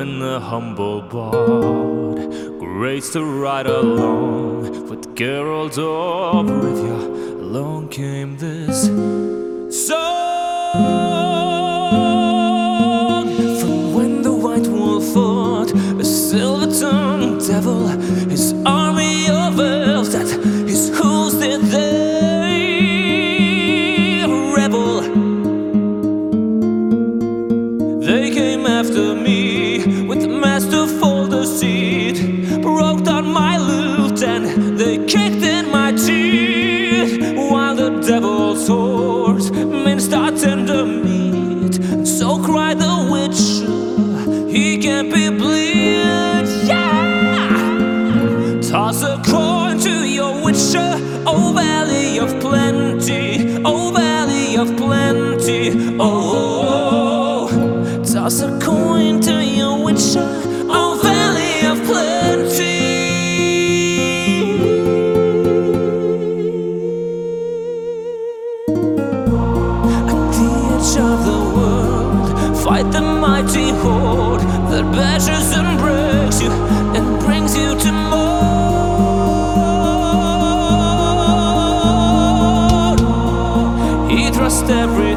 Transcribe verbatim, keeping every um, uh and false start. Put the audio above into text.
when the humble bard graced to ride along with Geralt of Rivia, along came this song. From when the White Wolf fought a silver-tongued devil, his army of elves that his hooves did they rebel. They came after me with masterful deceit, broke down my lute and they kicked in my teeth, while the devil's horse minced our tender meat. And so cried the witcher, he can't be bleed. Yeah! Toss a coin to your witcher, oh valley of plenty, oh valley of plenty, oh, oh, oh. Toss a coin to your witcher, oh valley of plenty. At the edge of the world, fight the mighty horde that bashes and breaks you and brings you to more. He thrust every